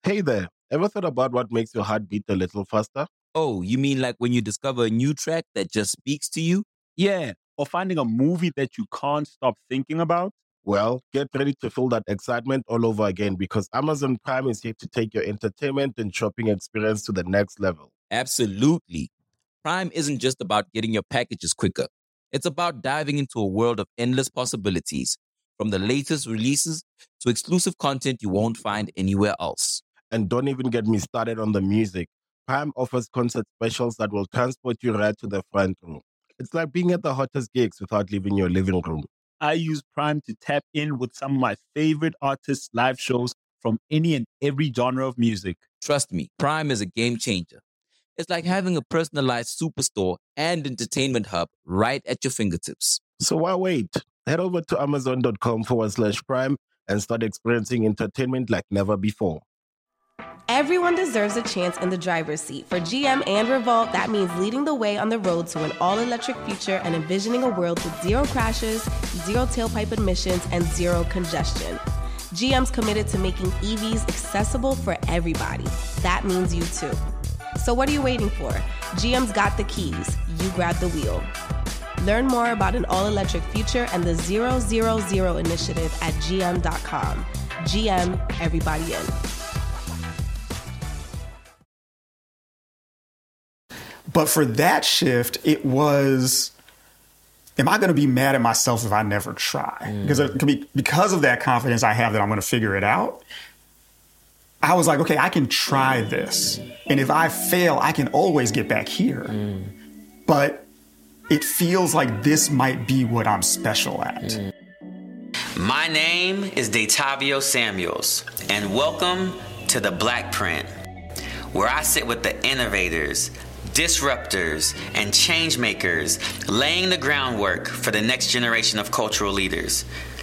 Hey there, ever thought about what makes your heart beat a little faster? Oh, you mean like when you discover a new track that just speaks to you? Yeah, or finding a movie that you can't stop thinking about. Well, get ready to feel that excitement all over again because Amazon Prime is here to take your entertainment and shopping experience to the next level. Absolutely. Prime isn't just about getting your packages quicker. It's about diving into a world of endless possibilities, from the latest releases to exclusive content you won't find anywhere else. And don't even get me started on the music. Prime offers concert specials that will transport you right to the front row. It's like being at the hottest gigs without leaving your living room. I use Prime to tap in with some of my favorite artists' live shows from any and every genre of music. Trust me, Prime is a game changer. It's like having a personalized superstore and entertainment hub right at your fingertips. So why wait? Head over to amazon.com/prime and start experiencing entertainment like never before. Everyone deserves a chance in the driver's seat. For GM and Revolt, that means leading the way on the road to an all-electric future and envisioning a world with zero crashes, zero tailpipe emissions, and zero congestion. GM's committed to making EVs accessible for everybody. That means you too. So what are you waiting for? GM's got the keys. You grab the wheel. Learn more about an all-electric future and the 000 initiative at gm.com. GM, everybody in. But for that shift, it was, am I going to be mad at myself if I never try? Because of that confidence I have that I'm going to figure it out, I was like, okay, I can try this. And if I fail, I can always get back here. But it feels like this might be what I'm special at. My name is Datavio Samuels, and welcome to The Black Print, where I sit with the innovators, disruptors, and change makers, laying the groundwork for the next generation of cultural leaders.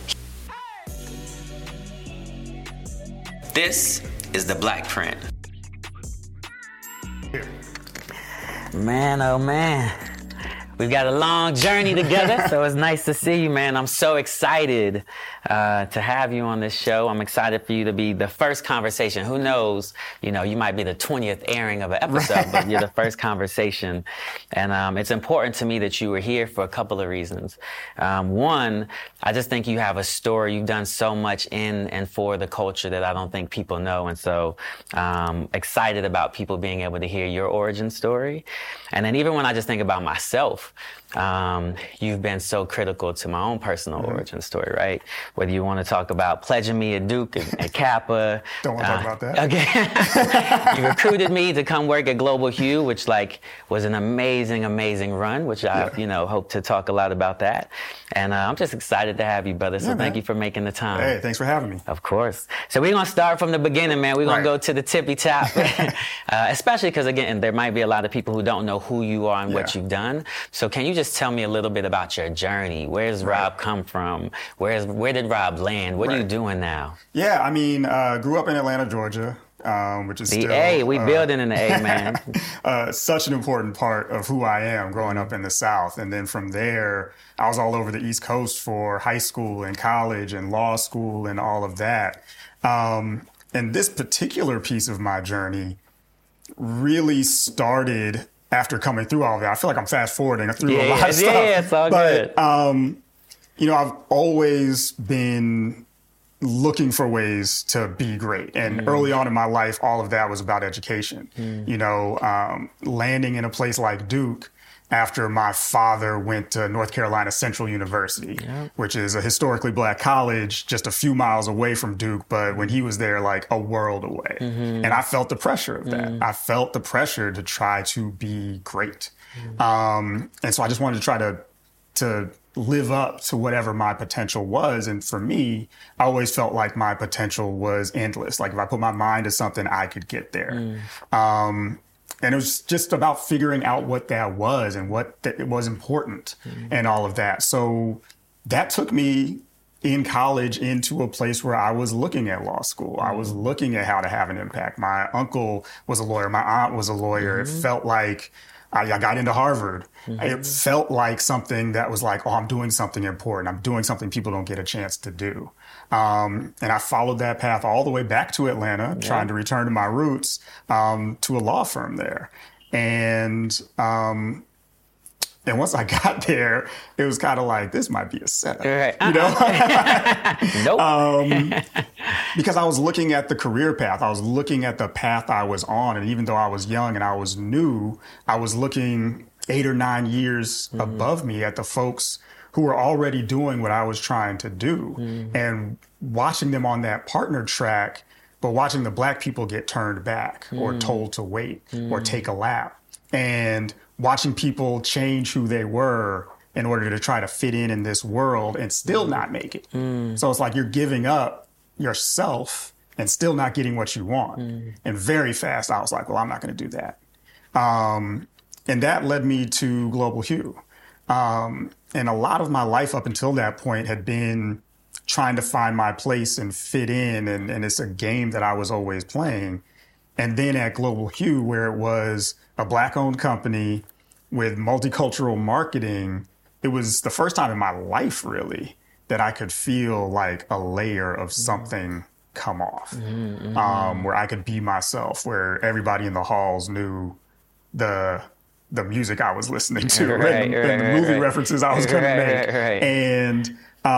This is The Black Print. Man, oh man. We've got a long journey together, so it's nice to see you, man. I'm so excited to have you on this show. I'm excited for you to be the first conversation. Who knows, you might be the 20th airing of an episode, but you're the first conversation. And it's important to me that you were here for a couple of reasons. One, I just think you have a story. You've done so much in and for the culture that I don't think people know. And so excited about people being able to hear your origin story. And then even when I just think about myself, you've been so critical to my own personal origin story, right? Whether you want to talk about pledging me at Duke and Kappa. Don't want to talk about that. Okay. You recruited me to come work at Global Hue, which was an amazing, amazing run, which I, hope to talk a lot about that. And I'm just excited to have you, brother. So thank you for making the time. Hey, thanks for having me. Of course. So we're going to start from the beginning, man. We're going to go to the tippy top, especially because, again, there might be a lot of people who don't know who you are and what you've done. So can you just tell me a little bit about your journey? Where's Rob come from? Where did Rob land? What are you doing now? Yeah, I mean, grew up in Atlanta, Georgia, which is the still... A, we building in the A, man. Such an important part of who I am growing up in the South. And then from there, I was all over the East Coast for high school and college and law school and all of that. And this particular piece of my journey really started after coming through all of that. I feel like I'm fast forwarding through a lot of stuff. Yeah, it's all good. I've always been looking for ways to be great. And early on in my life, all of that was about education. Landing in a place like Duke after my father went to North Carolina Central University, which is a historically black college just a few miles away from Duke, but when he was there, like a world away. And I felt the pressure of that. I felt the pressure to try to be great. And so I just wanted to try to live up to whatever my potential was. And for me, I always felt like my potential was endless. Like if I put my mind to something, I could get there. And it was just about figuring out what that was and what it was important and all of that. So that took me in college into a place where I was looking at law school. I was looking at how to have an impact. My uncle was a lawyer. My aunt was a lawyer. It felt like I got into Harvard. It felt like something that was like, oh, I'm doing something important. I'm doing something people don't get a chance to do. And I followed that path all the way back to Atlanta, trying to return to my roots, to a law firm there. And once I got there, it was kind of like, this might be a setup, you know? Nope. Because I was looking at the career path. I was looking at the path I was on. And even though I was young and I was new, I was looking 8 or 9 years above me at the folks who were already doing what I was trying to do, and watching them on that partner track, but watching the Black people get turned back or told to wait or take a lap, and watching people change who they were in order to try to fit in this world and still not make it. So it's like you're giving up yourself and still not getting what you want. And very fast, I was like, well, I'm not going to do that. And that led me to Global Hue. And a lot of my life up until that point had been trying to find my place and fit in. And it's a game that I was always playing. And then at Global Hue, where it was a Black-owned company with multicultural marketing, it was the first time in my life, really, that I could feel like a layer of something come off, where I could be myself, where everybody in the halls knew the music I was listening to and the movie references I was going to make.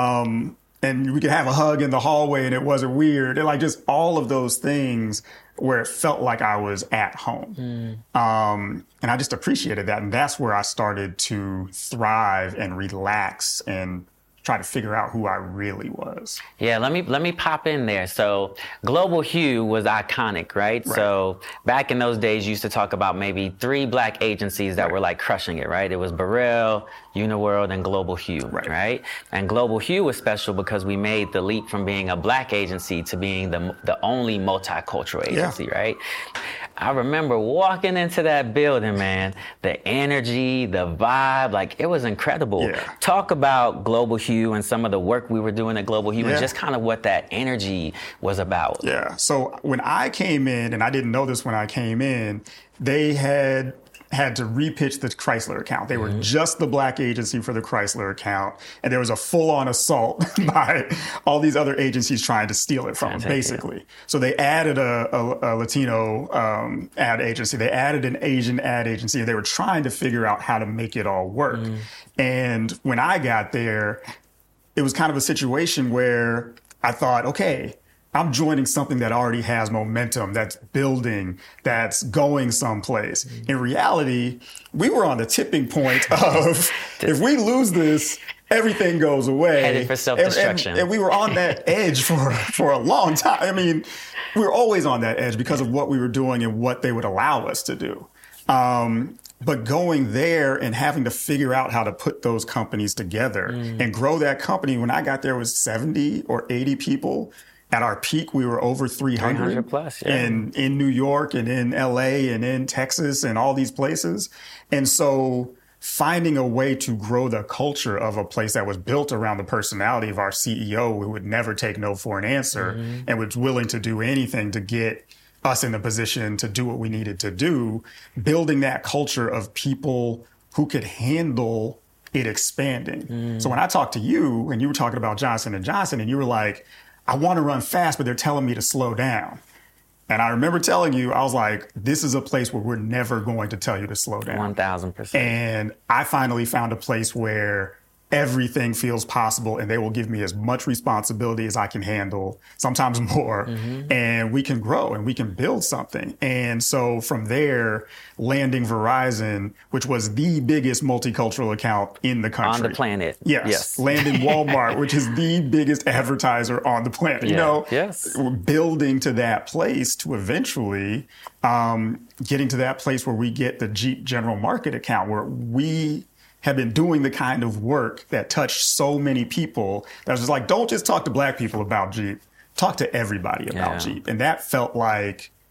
And we could have a hug in the hallway and it wasn't weird. And like just all of those things where it felt like I was at home. And I just appreciated that. And that's where I started to thrive and relax and try to figure out who I really was. Yeah, let me pop in there. So Global Hue was iconic, right? So back in those days, you used to talk about maybe 3 Black agencies that were like crushing it, right? It was Burrell, Uniworld, and Global Hue, right? And Global Hue was special because we made the leap from being a Black agency to being the only multicultural agency, right? I remember walking into that building, man, the energy, the vibe, like it was incredible. Talk about Global Hue and some of the work we were doing at Global Hue and just kind of what that energy was about. So when I came in, and I didn't know this when I came in, they had to repitch the Chrysler account. They were just the Black agency for the Chrysler account. And there was a full-on assault by all these other agencies trying to steal it from them, basically. So they added a Latino ad agency. They added an Asian ad agency. They were trying to figure out how to make it all work. And when I got there, it was kind of a situation where I thought, okay, I'm joining something that already has momentum, that's building, that's going someplace. In reality, we were on the tipping point of if we lose this, everything goes away. Headed for self-destruction. And we were on that edge for a long time. I mean, we were always on that edge because of what we were doing and what they would allow us to do. But going there and having to figure out how to put those companies together and grow that company, when I got there, it was 70 or 80 people. At our peak, we were over 300 plus, and in New York and in LA and in Texas and all these places. And so finding a way to grow the culture of a place that was built around the personality of our CEO, who would never take no for an answer and was willing to do anything to get us in the position to do what we needed to do, building that culture of people who could handle it expanding. So when I talked to you and you were talking about Johnson & Johnson and you were like, I want to run fast, but they're telling me to slow down. And I remember telling you, I was like, this is a place where we're never going to tell you to slow down. 1000%. And I finally found a place where everything feels possible and they will give me as much responsibility as I can handle, sometimes more, and we can grow and we can build something. And so from there, landing Verizon, which was the biggest multicultural account in the country. On the planet. Yes. Landing Walmart, which is the biggest advertiser on the planet. You know, building to that place to eventually getting to that place where we get the Jeep General Market account, where we have been doing the kind of work that touched so many people that was just like, don't just talk to Black people about Jeep, talk to everybody about Jeep. And that felt like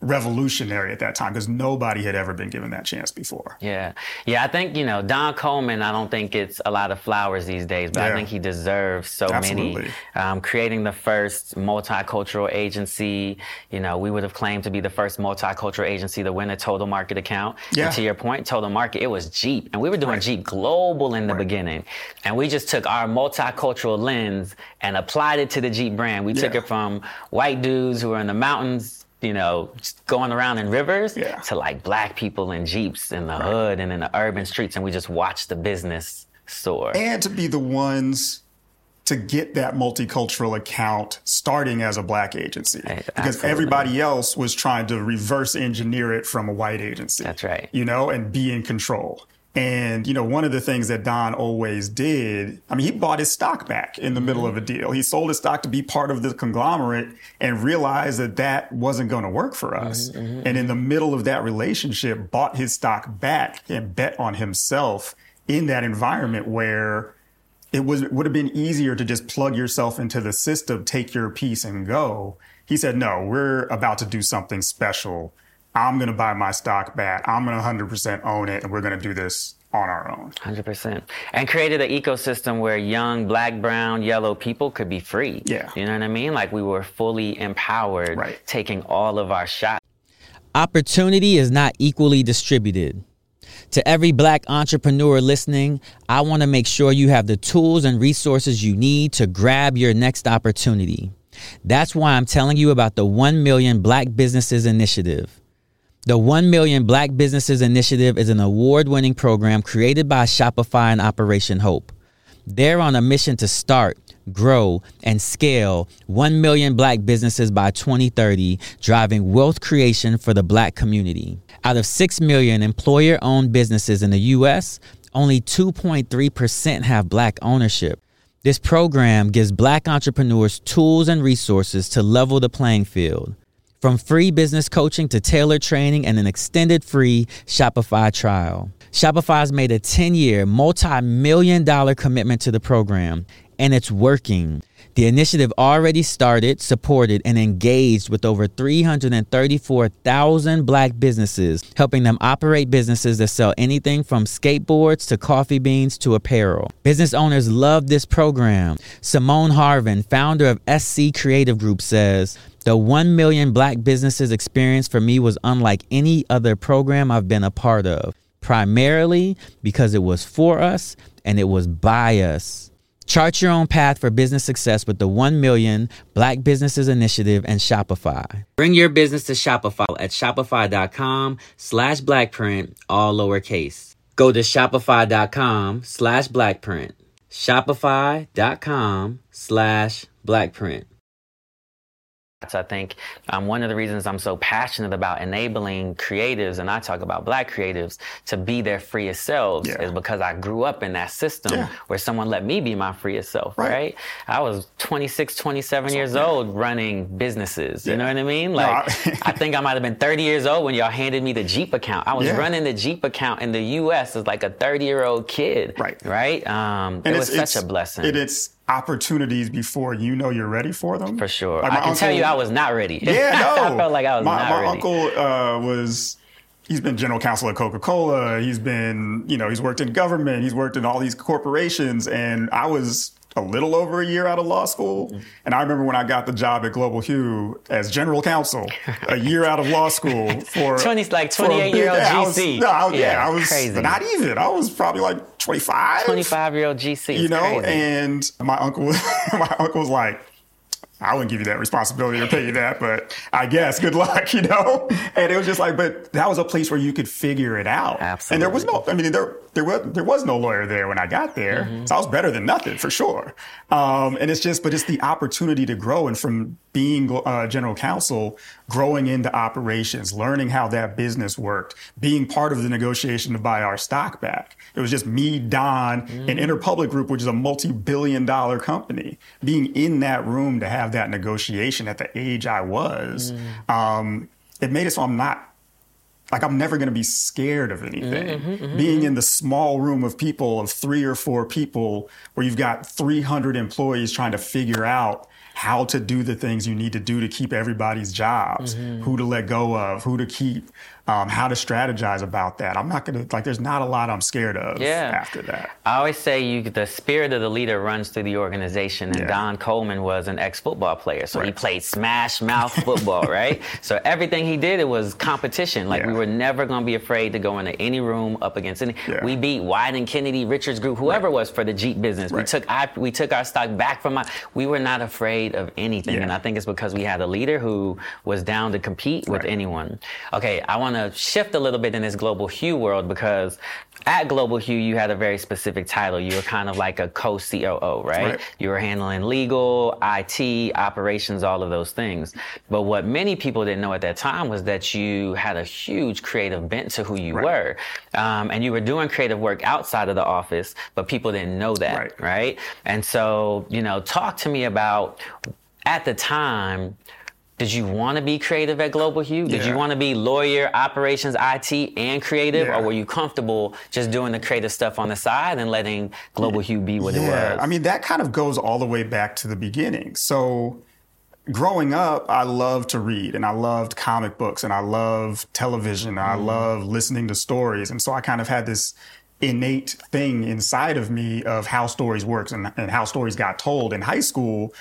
revolutionary at that time because nobody had ever been given that chance before. Yeah. I think, Don Coleman, I don't think it's a lot of flowers these days, but I think he deserves so Absolutely. many. Creating the first multicultural agency, we would have claimed to be the first multicultural agency to win a Total Market account. Yeah. And to your point, Total Market, it was Jeep. And we were doing Jeep Global in the beginning. And we just took our multicultural lens and applied it to the Jeep brand. We took it from white dudes who were in the mountains, just going around in rivers to like black people in Jeeps in the hood and in the urban streets. And we just watched the business soar. And to be the ones to get that multicultural account starting as a black agency. Because everybody else was trying to reverse engineer it from a white agency. That's right. And be in control. And, one of the things that Don always did, he bought his stock back in the middle of a deal. He sold his stock to be part of the conglomerate and realized that that wasn't going to work for us. And in the middle of that relationship, bought his stock back and bet on himself in that environment where it would have been easier to just plug yourself into the system, take your piece and go. He said, no, we're about to do something special. I'm going to buy my stock back. I'm going to 100% own it, and we're going to do this on our own. 100%. And created an ecosystem where young black, brown, yellow people could be free. Yeah. You know what I mean? Like we were fully empowered, taking all of our shots. Opportunity is not equally distributed. To every black entrepreneur listening, I want to make sure you have the tools and resources you need to grab your next opportunity. That's why I'm telling you about the 1 Million Black Businesses Initiative. The 1 Million Black Businesses Initiative is an award-winning program created by Shopify and Operation Hope. They're on a mission to start, grow, and scale 1 million black businesses by 2030, driving wealth creation for the black community. Out of 6 million employer-owned businesses in the U.S., only 2.3% have black ownership. This program gives black entrepreneurs tools and resources to level the playing field. From free business coaching to tailored training and an extended free Shopify trial. Shopify's made a 10-year, multi-million-dollar commitment to the program, and it's working. The initiative already started, supported, and engaged with over 334,000 black businesses, helping them operate businesses that sell anything from skateboards to coffee beans to apparel. Business owners love this program. Simone Harvin, founder of SC Creative Group, says, "The 1 million black businesses experience for me was unlike any other program I've been a part of, primarily because it was for us and it was by us." Chart your own path for business success with the 1 Million Black Businesses Initiative and Shopify. Bring your business to Shopify at shopify.com/blackprint, all lowercase. Go to shopify.com/blackprint. Shopify.com/blackprint. I think one of the reasons I'm so passionate about enabling creatives, and I talk about black creatives, to be their freest selves is because I grew up in that system where someone let me be my freest self, right? I was 26, 27 years old running businesses, you know what I mean? Like, I think I might have been 30 years old when y'all handed me the Jeep account. I was running the Jeep account in the U.S. as like a 30-year-old kid, right? It was such a blessing. It's opportunities before you know you're ready for them. For sure. Like I can tell you I was not ready. I felt like I was not ready. My uncle he's been general counsel at Coca-Cola. He's been, he's worked in government. He's worked in all these corporations. And I was a little over a year out of law school. And I remember when I got the job at Global Hue as general counsel, a year out of law school for 28-year-old GC. I was crazy. Not even. I was probably like 25. 25-year-old GC. Crazy. And my uncle was like, I wouldn't give you that responsibility or pay you that, but I guess good luck, And it was just like, but that was a place where you could figure it out. Absolutely. And there was there was no lawyer there when I got there. So I was better than nothing for sure. And it's the opportunity to grow. And from being general counsel, growing into operations, learning how that business worked, being part of the negotiation to buy our stock back. It was just me, Don, and Interpublic Group, which is a multi-billion-dollar company, being in that room to have that negotiation at the age I was. It made it so I'm never going to be scared of anything. Being in the small room of people, of 3 or 4 people, where you've got 300 employees trying to figure out how to do the things you need to do to keep everybody's jobs, who to let go of, who to keep, how to strategize about that. I'm not going to, like, there's not a lot I'm scared of after that. I always say the spirit of the leader runs through the organization, and Don Coleman was an ex-football player. So he played smash mouth football, right? So everything he did, it was competition. Like, we were never going to be afraid to go into any room up against any. We beat Wyden Kennedy, Richards Group, whoever it was for the Jeep business. We took our stock back from we were not afraid of anything. And I think it's because we had a leader who was down to compete with anyone. Okay, I want to shift a little bit in this Global Hue world, because at Global Hue, you had a very specific title. You were kind of like a co-COO, right? You were handling legal, IT, operations, all of those things. But what many people didn't know at that time was that you had a huge creative bent to who you were. And you were doing creative work outside of the office, but people didn't know that, right? And so, talk to me about, at the time, did you want to be creative at Global Hue? Did you want to be lawyer, operations, IT, and creative? Or were you comfortable just doing the creative stuff on the side and letting Global Hue be what it was? I mean, that kind of goes all the way back to the beginning. So growing up, I loved to read, and I loved comic books, and I loved television, and I loved listening to stories. And so I kind of had this innate thing inside of me of how stories work and how stories got told. In high school,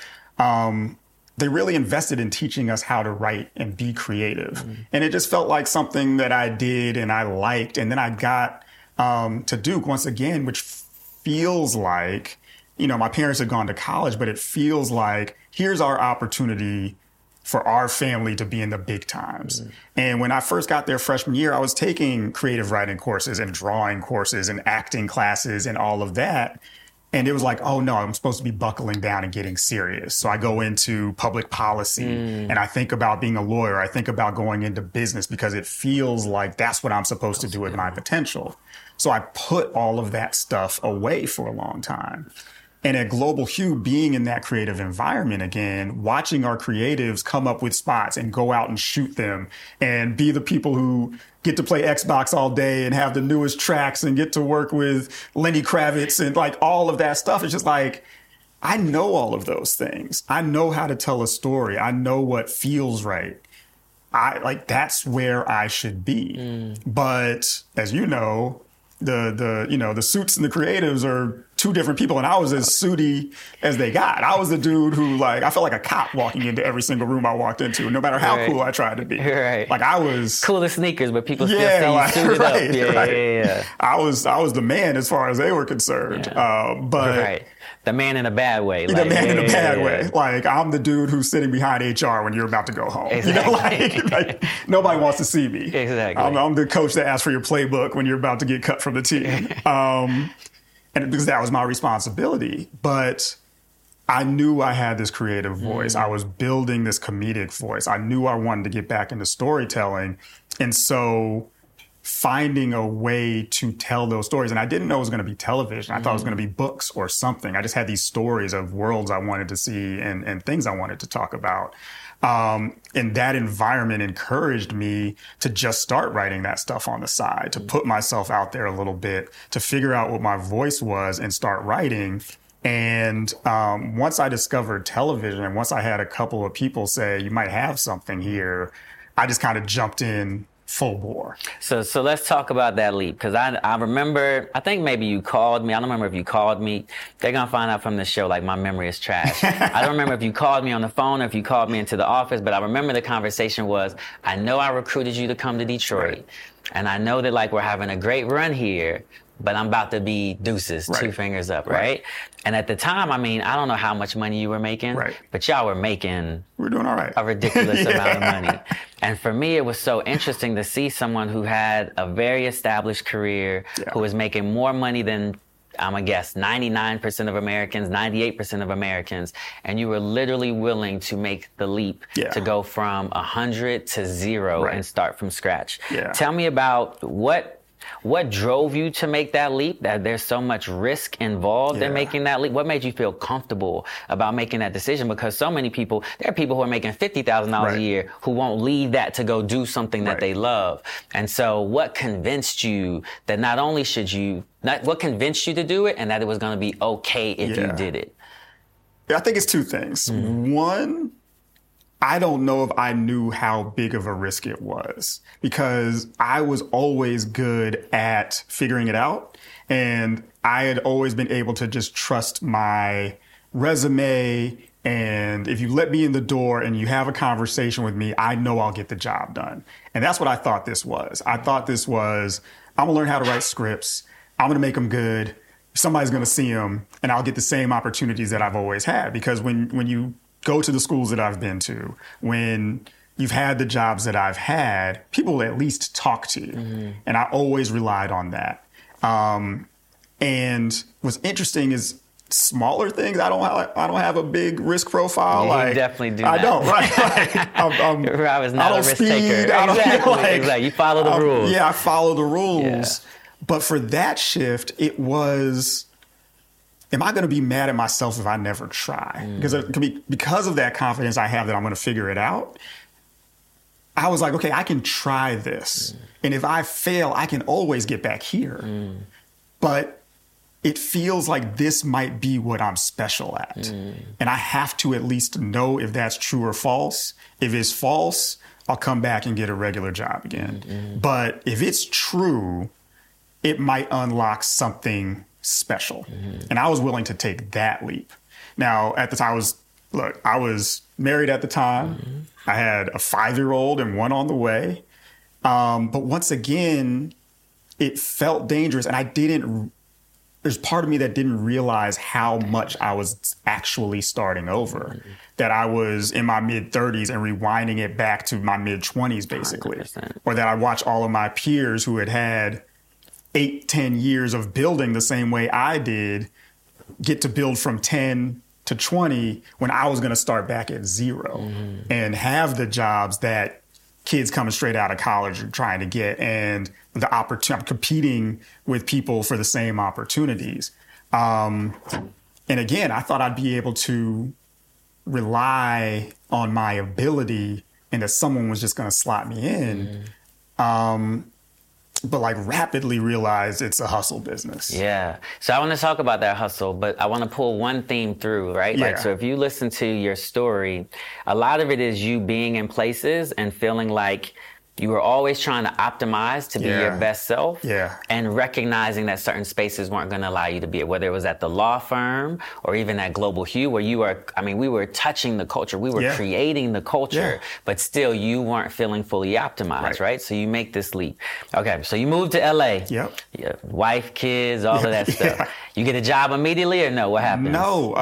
they really invested in teaching us how to write and be creative. And it just felt like something that I did and I liked. And then I got to Duke once again, which feels like, my parents had gone to college, but it feels like here's our opportunity for our family to be in the big times. And when I first got there freshman year, I was taking creative writing courses and drawing courses and acting classes and all of that. And it was like, oh no, I'm supposed to be buckling down and getting serious. So I go into public policy and I think about being a lawyer. I think about going into business because it feels like that's what I'm supposed to do with my potential. So I put all of that stuff away for a long time. And at Global Hue, being in that creative environment again, watching our creatives come up with spots and go out and shoot them and be the people who get to play Xbox all day and have the newest tracks and get to work with Lenny Kravitz and like all of that stuff. It's just like, I know all of those things. I know how to tell a story. I know what feels right. That's where I should be. But as you know, the suits and the creatives are two different people, and I was as suity as they got. I was the dude who, I felt like a cop walking into every single room I walked into, no matter how cool I tried to be. Like, I was cool as sneakers, but people still see you suited up. Yeah. I was the man as far as they were concerned. But the man in a bad way. The man in a bad way. Like, I'm the dude who's sitting behind HR when you're about to go home. Exactly. Like nobody wants to see me. Exactly. I'm the coach that asks for your playbook when you're about to get cut from the team. And because that was my responsibility. But I knew I had this creative voice. I was building this comedic voice. I knew I wanted to get back into storytelling. And so finding a way to tell those stories, and I didn't know it was going to be television. I thought it was going to be books or something. I just had these stories of worlds I wanted to see and things I wanted to talk about. And that environment encouraged me to just start writing that stuff on the side, to put myself out there a little bit, to figure out what my voice was and start writing. And once I discovered television, and once I had a couple of people say, you might have something here, I just kind of jumped in full bore. So let's talk about that leap, because I remember, I think maybe you called me. I don't remember if you called me. They're going to find out from the show, like, my memory is trash. I don't remember if you called me on the phone or if you called me into the office, but I remember the conversation was, I know I recruited you to come to Detroit, and I know that, like, we're having a great run here, but I'm about to be deuces, two fingers up, right? And at the time, I mean, I don't know how much money you were making, but y'all were making we're doing all right. A ridiculous amount of money. And for me, it was so interesting to see someone who had a very established career, who was making more money than, I'm going to guess, 99% of Americans, 98% of Americans, and you were literally willing to make the leap to go from 100 to 0 and start from scratch. Tell me about what drove you to make that leap, that there's so much risk involved in making that leap? What made you feel comfortable about making that decision? Because so many people, there are people who are making $50,000 a year who won't leave that to go do something that they love. And so what convinced you that not only should you, what convinced you to do it and that it was going to be okay if you did it? I think it's two things. One, I don't know if I knew how big of a risk it was because I was always good at figuring it out. And I had always been able to just trust my resume. And if you let me in the door and you have a conversation with me, I know I'll get the job done. And that's what I thought this was. I thought this was, I'm gonna learn how to write scripts. I'm gonna make them good. Somebody's gonna see them and I'll get the same opportunities that I've always had. Because when you go to the schools that I've been to, when you've had the jobs that I've had, people will at least talk to you. And I always relied on that. And what's interesting is smaller things. I don't have a big risk profile. Yeah, like you definitely do. I don't, right? I was not a risk taker. Exactly. You follow the rules. Yeah, I follow the rules. Yeah. But for that shift, it was, am I going to be mad at myself if I never try? Because it could be because of that confidence I have that I'm going to figure it out. I was like, okay, I can try this. And if I fail, I can always get back here. But it feels like this might be what I'm special at. And I have to at least know if that's true or false. If it's false, I'll come back and get a regular job again. But if it's true, it might unlock something special. And I was willing to take that leap. Now, at the time, I was married at the time. I had a 5-year-old and one on the way. But once again, it felt dangerous. And there's part of me that didn't realize how much I was actually starting over. That I was in my mid-30s and rewinding it back to my mid-20s, basically. 100%. Or that I watched all of my peers who had 8-10 years of building the same way I did get to build from 10 to 20 when I was going to start back at 0 and have the jobs that kids coming straight out of college are trying to get, and the opportunity, I'm competing with people for the same opportunities. And again, I thought I'd be able to rely on my ability and that someone was just going to slot me in. But like rapidly realized it's a hustle business. Yeah. So I want to talk about that hustle, but I want to pull one theme through, right? Yeah. Like, so if you listen to your story, a lot of it is you being in places and feeling like you were always trying to optimize to be your best self, and recognizing that certain spaces weren't going to allow you to be it, whether it was at the law firm or even at Global Hue, where you were, we were touching the culture, we were creating the culture, but still you weren't feeling fully optimized, right? So you make this leap. Okay, so you moved to LA. Yep. Yeah, wife, kids, all of that stuff. You get a job immediately or no? What happened? No,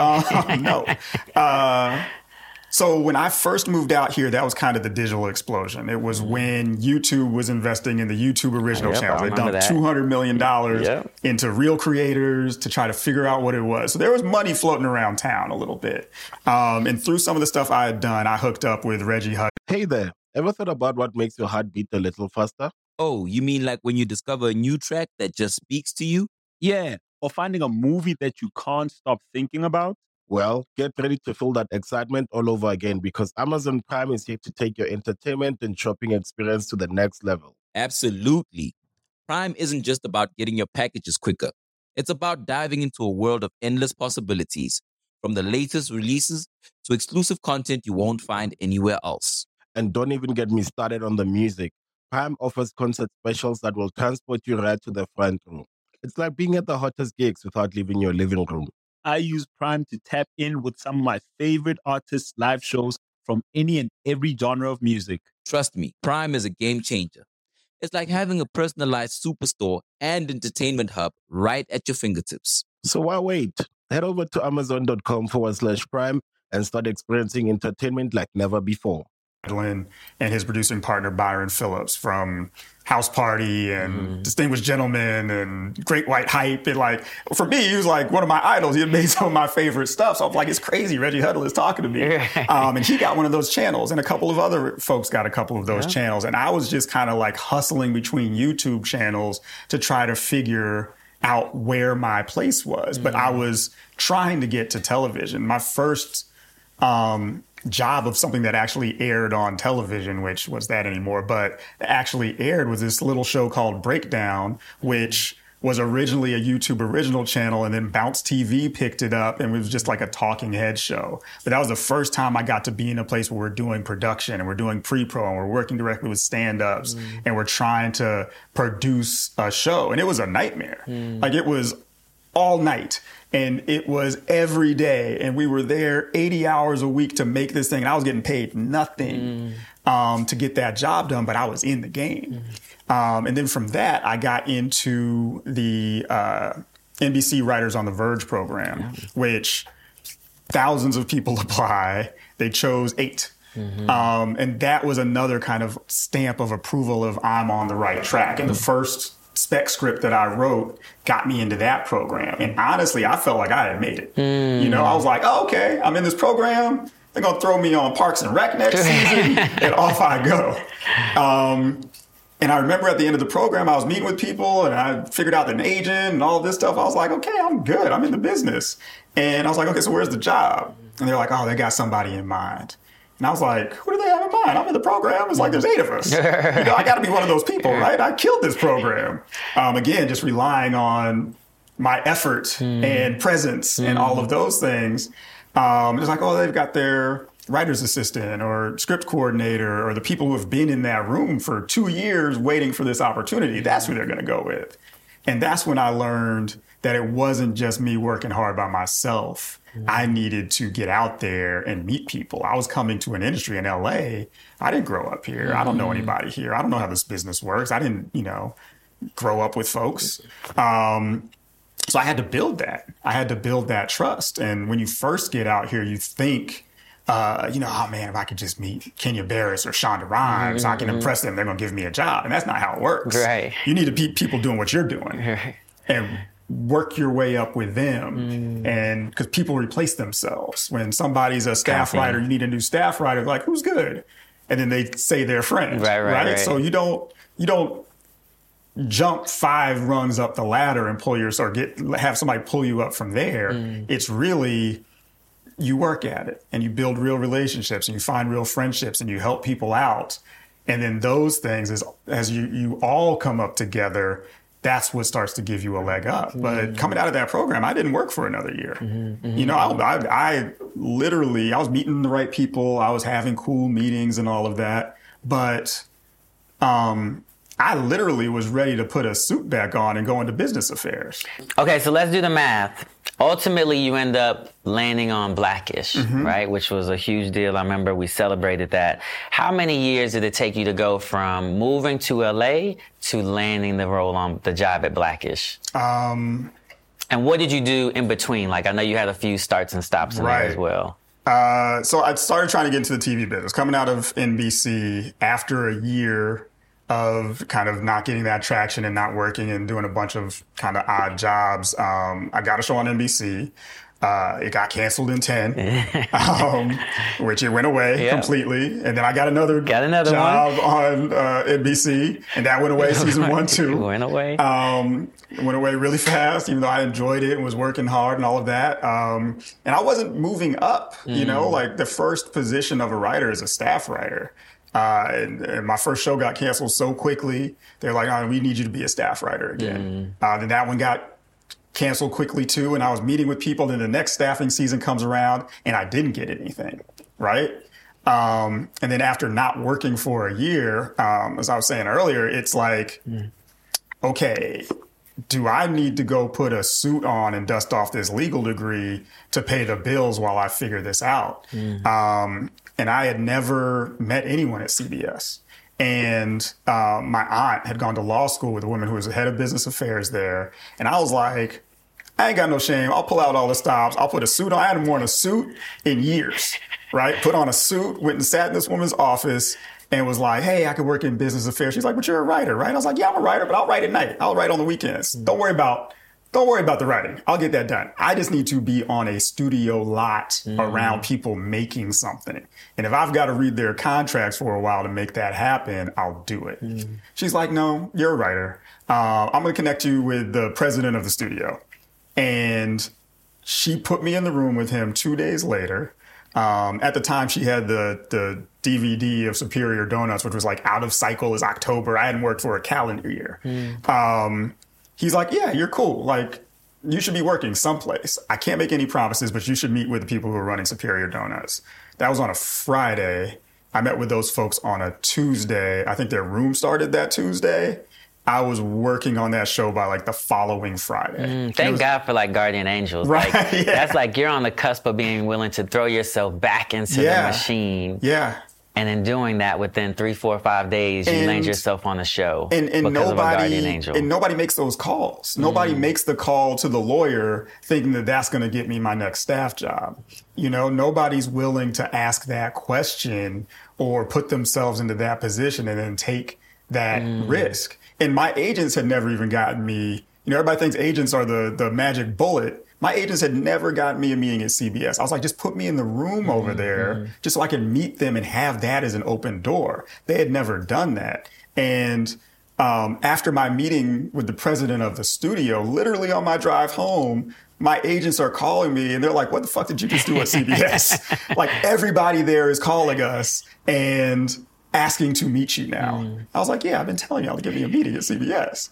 no. So when I first moved out here, that was kind of the digital explosion. It was when YouTube was investing in the YouTube original channels. They dumped $200 million into real creators to try to figure out what it was. So there was money floating around town a little bit. And through some of the stuff I had done, I hooked up with Reggie Hudson. Hey there, ever thought about what makes your heart beat a little faster? Oh, you mean like when you discover a new track that just speaks to you? Yeah, or finding a movie that you can't stop thinking about. Well, get ready to feel that excitement all over again because Amazon Prime is here to take your entertainment and shopping experience to the next level. Absolutely. Prime isn't just about getting your packages quicker. It's about diving into a world of endless possibilities, from the latest releases to exclusive content you won't find anywhere else. And don't even get me started on the music. Prime offers concert specials that will transport you right to the front row. It's like being at the hottest gigs without leaving your living room. I use Prime to tap in with some of my favorite artists' live shows from any and every genre of music. Trust me, Prime is a game changer. It's like having a personalized superstore and entertainment hub right at your fingertips. So why wait? Head over to amazon.com/Prime and start experiencing entertainment like never before. And his producing partner, Byron Phillips, from House Party and Distinguished Gentlemen and Great White Hype. And like, for me, he was like one of my idols. He had made some of my favorite stuff. So I'm like, it's crazy. Reggie Huddle is talking to me. And he got one of those channels, and a couple of other folks got a couple of those channels. And I was just kind of like hustling between YouTube channels to try to figure out where my place was. But I was trying to get to television. My first job of something that actually aired on television, which was that anymore, but actually aired, was this little show called Breakdown, which was originally a YouTube original channel, and then Bounce TV picked it up, and it was just like a talking head show. But that was the first time I got to be in a place where we're doing production and we're doing pre-pro and we're working directly with stand-ups and we're trying to produce a show. And it was a nightmare. Like, it was all night and it was every day. And we were there 80 hours a week to make this thing. And I was getting paid nothing to get that job done, but I was in the game. And then from that, I got into the NBC Writers on the Verge program, which thousands of people apply. They chose 8. And that was another kind of stamp of approval of I'm on the right track. And the first spec script that I wrote got me into that program. And honestly, I felt like I had made it. You know, I was like, oh, okay, I'm in this program. They're going to throw me on Parks and Rec next season, and off I go. And I remember at the end of the program, I was meeting with people and I figured out an agent and all this stuff. I was like, okay, I'm good. I'm in the business. And I was like, okay, so where's the job? And they're like, oh, they got somebody in mind. And I was like, who do they have in mind? I'm in the program. It's like there's 8 of us. You know, I got to be one of those people, right? I killed this program. Again, just relying on my effort and presence and all of those things. It's like, oh, they've got their writer's assistant or script coordinator or the people who have been in that room for 2 years waiting for this opportunity. That's who they're going to go with. And that's when I learned that it wasn't just me working hard by myself. I needed to get out there and meet people. I was coming to an industry in LA. I didn't grow up here. I don't know anybody here. I don't know how this business works. I didn't, grow up with folks. So I had to build that. I had to build that trust. And when you first get out here, you think, oh man, if I could just meet Kenya Barris or Shonda Rhimes, I can impress them. They're going to give me a job. And that's not how it works. Right. You need to be people doing what you're doing and work your way up with them. And because people replace themselves. When somebody's a staff writer, you need a new staff writer. Like, who's good? And then they say they're friends. Right. So you don't jump 5 rungs up the ladder and have somebody pull you up from there. It's really, you work at it and you build real relationships and you find real friendships and you help people out. And then those things, as you all come up together, that's what starts to give you a leg up. But coming out of that program, I didn't work for another year. I literally, I was meeting the right people. I was having cool meetings and all of that. But I literally was ready to put a suit back on and go into business affairs. Okay, so let's do the math. Ultimately, you end up landing on Blackish, right? Which was a huge deal. I remember we celebrated that. How many years did it take you to go from moving to LA to landing the role on the job at Blackish? And what did you do in between? Like, I know you had a few starts and stops in there as well. So I started trying to get into the TV business. Coming out of NBC after a year of kind of not getting that traction and not working and doing a bunch of kind of odd jobs. I got a show on NBC. It got canceled in 10, which it went away completely. And then I got another job on NBC, and that went away season 1, 2. Went away. It went away really fast, even though I enjoyed it and was working hard and all of that. And I wasn't moving up, like the first position of a writer is a staff writer. And my first show got canceled so quickly. They're like, oh, we need you to be a staff writer again. Then that one got canceled quickly too. And I was meeting with people. Then the next staffing season comes around and I didn't get anything. Right. And then after not working for a year, as I was saying earlier, it's like, okay, do I need to go put a suit on and dust off this legal degree to pay the bills while I figure this out? And I had never met anyone at CBS. And my aunt had gone to law school with a woman who was the head of business affairs there. And I was like, I ain't got no shame. I'll pull out all the stops. I'll put a suit on. I hadn't worn a suit in years, right? Put on a suit, went and sat in this woman's office and was like, hey, I could work in business affairs. She's like, but you're a writer, right? I was like, yeah, I'm a writer, but I'll write at night. I'll write on the weekends. Don't worry about the writing. I'll get that done. I just need to be on a studio lot around people making something. And if I've got to read their contracts for a while to make that happen, I'll do it. She's like, no, you're a writer. I'm going to connect you with the president of the studio. And she put me in the room with him 2 days later. At the time, she had the DVD of Superior Donuts, which was like out of cycle as October. I hadn't worked for a calendar year. he's like, yeah, you're cool. Like, you should be working someplace. I can't make any promises, but you should meet with the people who are running Superior Donuts. That was on a Friday. I met with those folks on a Tuesday. I think their room started that Tuesday. I was working on that show by like the following Friday. Thank God for like guardian angels. Right, Like, yeah. That's like you're on the cusp of being willing to throw yourself back into the machine. Yeah. And in doing that, within 3, 4, 5 days, you land yourself on a show and because of a guardian angel. And nobody makes those calls. Nobody makes the call to the lawyer thinking that that's going to get me my next staff job. You know, nobody's willing to ask that question or put themselves into that position and then take that risk. And my agents had never even gotten me, you know, everybody thinks agents are the magic bullet. My agents had never gotten me a meeting at CBS. I was like, just put me in the room over there just so I can meet them and have that as an open door. They had never done that. And after my meeting with the president of the studio, literally on my drive home, my agents are calling me and they're like, what the fuck did you just do at CBS? Like, everybody there is calling us and asking to meet you now. I was like, yeah, I've been telling y'all to give me a meeting at CBS.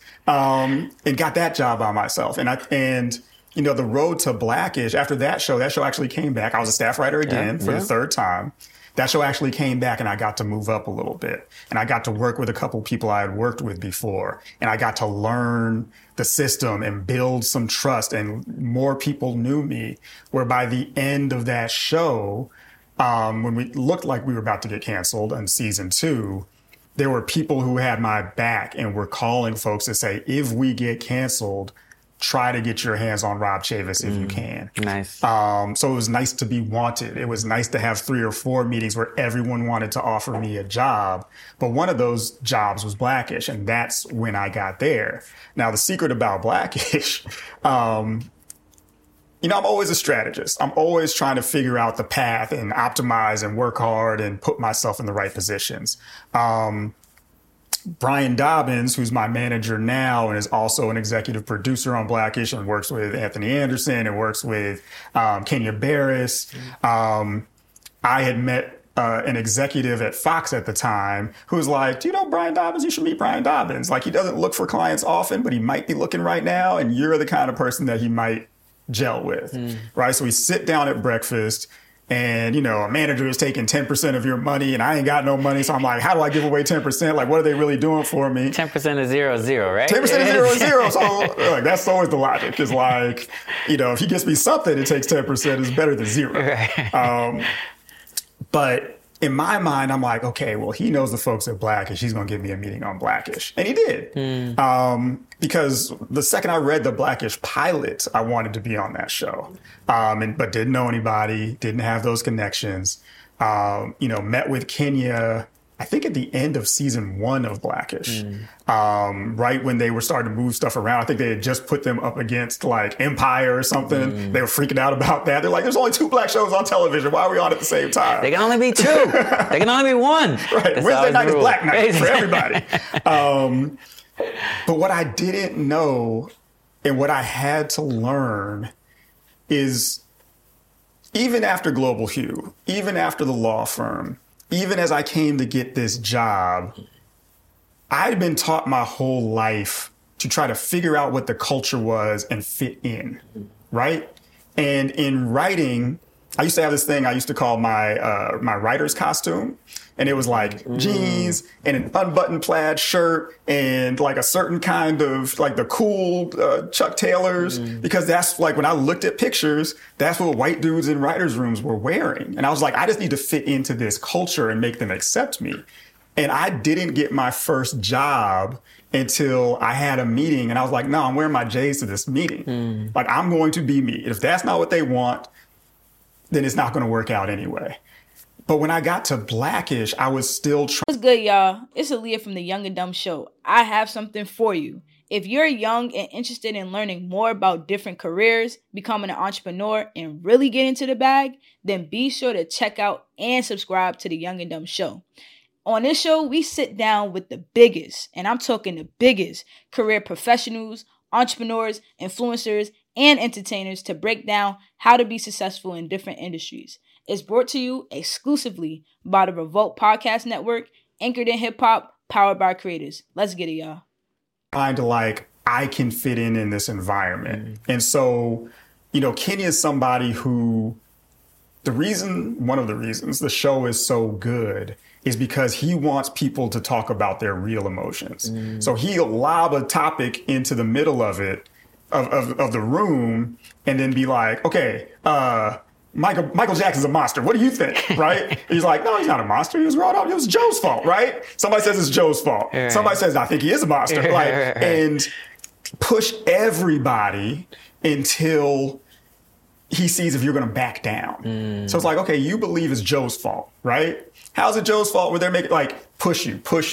And got that job by myself. And you know, the road to Blackish, after that show actually came back. I was a staff writer again for the third time. That show actually came back and I got to move up a little bit. And I got to work with a couple people I had worked with before. And I got to learn the system and build some trust. And more people knew me, where by the end of that show, when we looked like we were about to get canceled in season 2, there were people who had my back and were calling folks to say, if we get canceled, try to get your hands on Rob Chavis if you can. Nice. So it was nice to be wanted. It was nice to have 3 or 4 meetings where everyone wanted to offer me a job. But one of those jobs was Blackish, and that's when I got there. Now, the secret about Blackish, you know, I'm always a strategist. I'm always trying to figure out the path and optimize and work hard and put myself in the right positions. Brian Dobbins, who's my manager now and is also an executive producer on Blackish and works with Anthony Anderson and works with Kenya Barris. I had met an executive at Fox at the time who was like, do you know Brian Dobbins? You should meet Brian Dobbins. Like, he doesn't look for clients often, but he might be looking right now. And you're the kind of person that he might gel with, right? So we sit down at breakfast. And, you know, a manager is taking 10% of your money and I ain't got no money. So I'm like, how do I give away 10%? Like, what are they really doing for me? 10% is 0-0, right? 10% is 0-0. So like, that's always the logic. Is like, you know, if he gets me something, it takes 10%. It's better than 0. Right. But in my mind, I'm like, okay, well, he knows the folks at Blackish. He's going to give me a meeting on Blackish. And he did. Because the second I read the Blackish pilot, I wanted to be on that show. But didn't know anybody, didn't have those connections. You know, met with Kenya, I think at the end of season 1 of Blackish. Right when they were starting to move stuff around. I think they had just put them up against like Empire or something. They were freaking out about that. They're like, there's only 2 black shows on television. Why are we on at the same time? They can only be 2. They can only be 1. Right. That's Wednesday night is Black night for Exactly. everybody. But what I didn't know and what I had to learn is, even after Global Hue, even after the law firm, even as I came to get this job, I'd been taught my whole life to try to figure out what the culture was and fit in, right? And in writing, I used to have this thing I used to call my my writer's costume. And it was like jeans and an unbuttoned plaid shirt and like a certain kind of like the cool Chuck Taylors, because that's like, when I looked at pictures, that's what white dudes in writers' rooms were wearing. And I was like, I just need to fit into this culture and make them accept me. And I didn't get my first job until I had a meeting and I was like, no, I'm wearing my J's to this meeting. Like, I'm going to be me. If that's not what they want, then it's not going to work out anyway. But when I got to Blackish, I was still trying. What's good, y'all? It's Aaliyah from the Young and Dumb Show. I have something for you. If you're young and interested in learning more about different careers, becoming an entrepreneur, and really get into the bag, then be sure to check out and subscribe to the Young and Dumb Show. On this show, we sit down with the biggest, and I'm talking the biggest, career professionals, entrepreneurs, influencers, and entertainers to break down how to be successful in different industries. It's brought to you exclusively by the Revolt Podcast Network, anchored in hip-hop, powered by creators. Let's get it, y'all. Trying to like I can fit in this environment. And so, you know, Kenny is somebody who, one of the reasons the show is so good is because he wants people to talk about their real emotions. So he'll lob a topic into the middle of it, of the room, and then be like, okay, Michael Jackson's a monster. What do you think? Right? He's like, no, he's not a monster. He was brought up. It was Joe's fault, right? Somebody says it's Joe's fault. Right. Somebody says, I think he is a monster. Like, and push everybody until he sees if you're going to back down. So it's like, okay, you believe it's Joe's fault, right? How's it Joe's fault where they're making push you?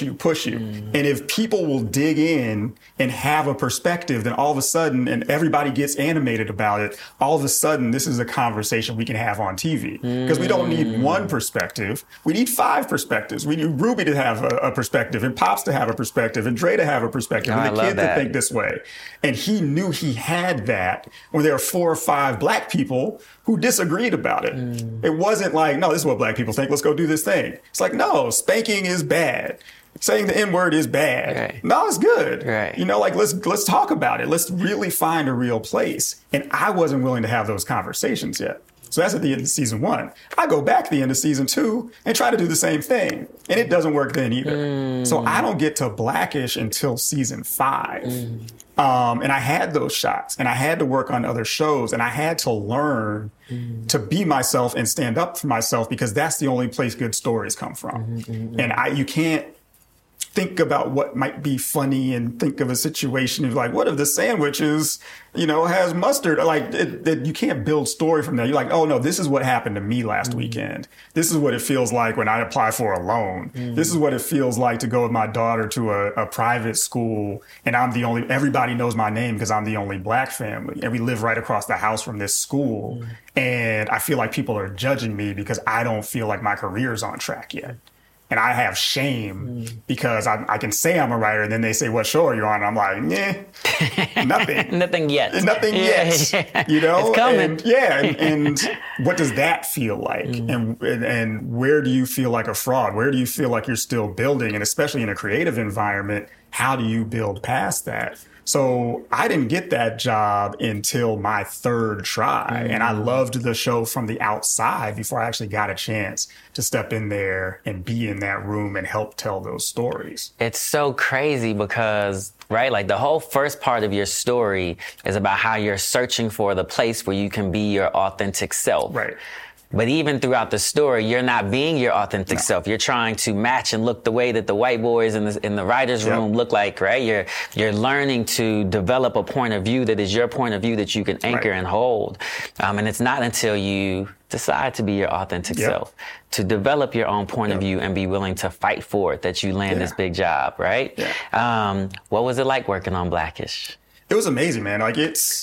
And if people will dig in and have a perspective, then all of a sudden, and everybody gets animated about it, all of a sudden, this is a conversation we can have on TV. Because we don't need one perspective. We need 5 perspectives. We need Ruby to have a perspective, and Pops to have a perspective, and Dre to have a perspective, and the kids to think this way. And he knew he had that when there were 4 or 5 black people who disagreed about it. It wasn't like, no, this is what black people think. Let's go do this thing. It's like, no, spanking is bad. Saying the N-word is bad. Right. No, it's good. Right. You know, like, let's talk about it. Let's really find a real place. And I wasn't willing to have those conversations yet. So that's at the end of season 1. I go back to the end of season 2 and try to do the same thing. And it doesn't work then either. So I don't get to Blackish until season 5. And I had those shots, and I had to work on other shows, and I had to learn to be myself and stand up for myself, because that's the only place good stories come from. And you can't think about what might be funny and think of a situation of like, what if the sandwich is, you know, has mustard? Like, you can't build story from that. You're like, oh no, this is what happened to me last weekend. This is what it feels like when I apply for a loan. This is what it feels like to go with my daughter to a private school, and everybody knows my name because I'm the only black family, and we live right across the house from this school. And I feel like people are judging me because I don't feel like my career's on track yet. And I have shame because I can say I'm a writer, and then they say, what show are you on? And I'm like, nothing. Nothing yet. Nothing yet. You know? It's coming. And what does that feel like? And where do you feel like a fraud? Where do you feel like you're still building? And especially in a creative environment, how do you build past that? So I didn't get that job until my 3rd try. And I loved the show from the outside before I actually got a chance to step in there and be in that room and help tell those stories. It's so crazy because, right, like the whole first part of your story is about how you're searching for the place where you can be your authentic self. Right. But even throughout the story, you're not being your authentic self. You're trying to match and look the way that the white boys in the writer's room look like, right? You're learning to develop a point of view that is your point of view that you can anchor and hold. And it's not until you decide to be your authentic self, to develop your own point of view and be willing to fight for it, that you land this big job, right? What was it like working on Blackish? It was amazing, man. Like,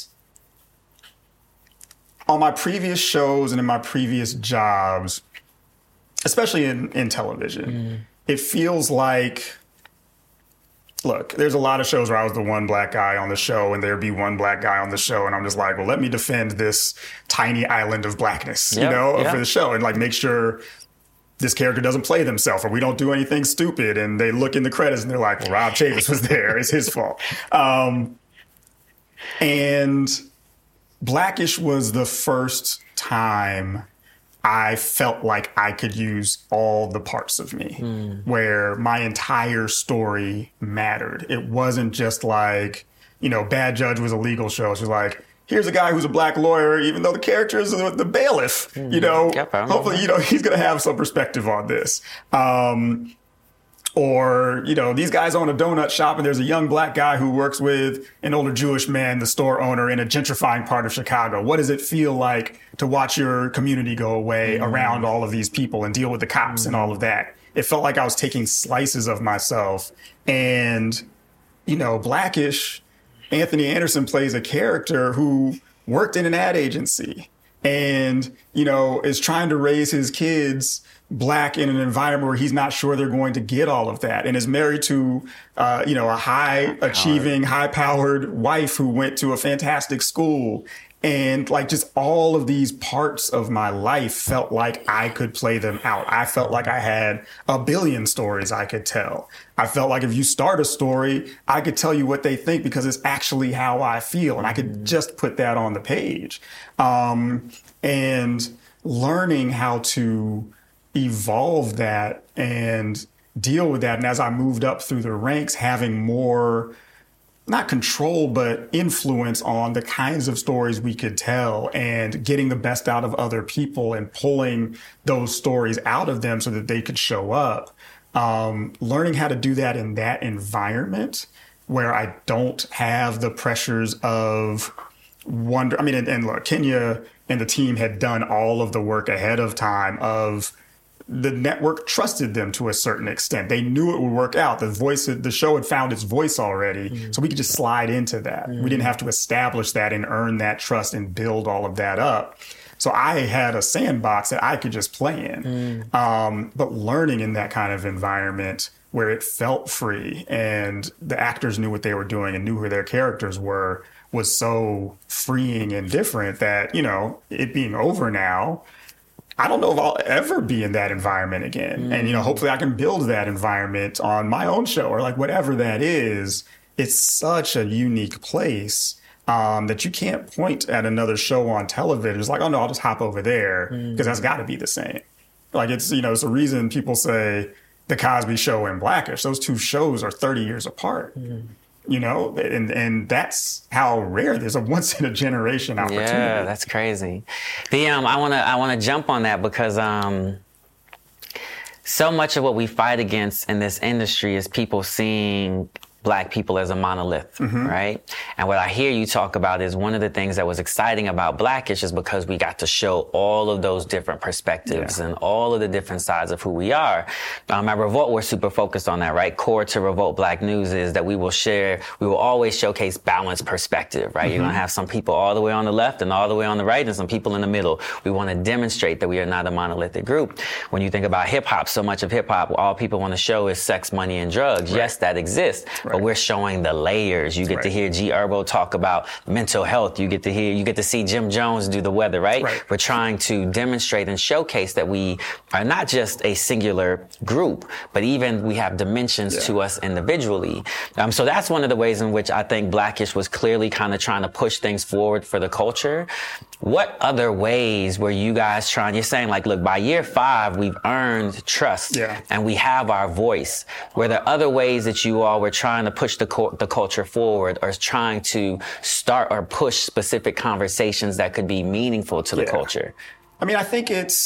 on my previous shows and in my previous jobs, especially in television, it feels like, look, there's a lot of shows where I was the one black guy on the show, and there'd be one black guy on the show, and I'm just like, well, let me defend this tiny island of blackness, you know, for the show, and like make sure this character doesn't play themselves, or we don't do anything stupid. And they look in the credits and they're like, well, Rob Chavis was there. It's his fault. And Blackish was the first time I felt like I could use all the parts of me, where my entire story mattered. It wasn't just like, you know, Bad Judge was a legal show. She was like, here's a guy who's a black lawyer, even though the character is the bailiff, you know, hopefully, you know, he's going to have some perspective on this. Or, you know, these guys own a donut shop, and there's a young black guy who works with an older Jewish man, the store owner, in a gentrifying part of Chicago. What does it feel like to watch your community go away around all of these people and deal with the cops and all of that? It felt like I was taking slices of myself. And, you know, Blackish, Anthony Anderson plays a character who worked in an ad agency and, you know, is trying to raise his kids black in an environment where he's not sure they're going to get all of that, and is married to, you know, a high-achieving, high-powered wife who went to a fantastic school. And like just all of these parts of my life felt like I could play them out. I felt like I had a billion stories I could tell. I felt like if you start a story, I could tell you what they think because it's actually how I feel. And I could just put that on the page. And learning how to evolve that and deal with that. And as I moved up through the ranks, having more, not control, but influence on the kinds of stories we could tell and getting the best out of other people and pulling those stories out of them so that they could show up. Learning how to do that in that environment where I don't have the pressures of wonder. I mean, and look, Kenya and the team had done all of the work ahead of time of the network trusted them to a certain extent. They knew it would work out. The show had found its voice already, so we could just slide into that. We didn't have to establish that and earn that trust and build all of that up. So I had a sandbox that I could just play in. But learning in that kind of environment where it felt free and the actors knew what they were doing and knew who their characters were was so freeing and different that, you know, it being over now, I don't know if I'll ever be in that environment again. And, you know, hopefully I can build that environment on my own show or like whatever that is. It's such a unique place that you can't point at another show on television. It's like, oh, no, I'll just hop over there because that's got to be the same. Like it's, you know, it's the reason people say The Cosby Show and Blackish. Those two shows are 30 years apart. You know, and that's how rare. There's a once in a generation opportunity. Yeah, that's crazy. I wanna jump on that because so much of what we fight against in this industry is people seeing Black people as a monolith, right? And what I hear you talk about is one of the things that was exciting about Blackish is because we got to show all of those different perspectives and all of the different sides of who we are. At Revolt, we're super focused on that, right? Core to Revolt Black News is that we will always showcase balanced perspective, right? You're going to have some people all the way on the left and all the way on the right and some people in the middle. We want to demonstrate that we are not a monolithic group. When you think about hip hop, so much of hip hop, all people want to show is sex, money, and drugs. Yes, that exists. But we're showing the layers. You get to hear G Herbo talk about mental health. You get to see Jim Jones do the weather, right? We're trying to demonstrate and showcase that we are not just a singular group, but even we have dimensions to us individually. So that's one of the ways in which I think Blackish was clearly kind of trying to push things forward for the culture. What other ways were you guys trying? You're saying like, look, by year 5, we've earned trust and we have our voice. Were there other ways that you all were trying to push the culture forward or trying to start or push specific conversations that could be meaningful to the culture? I mean, I think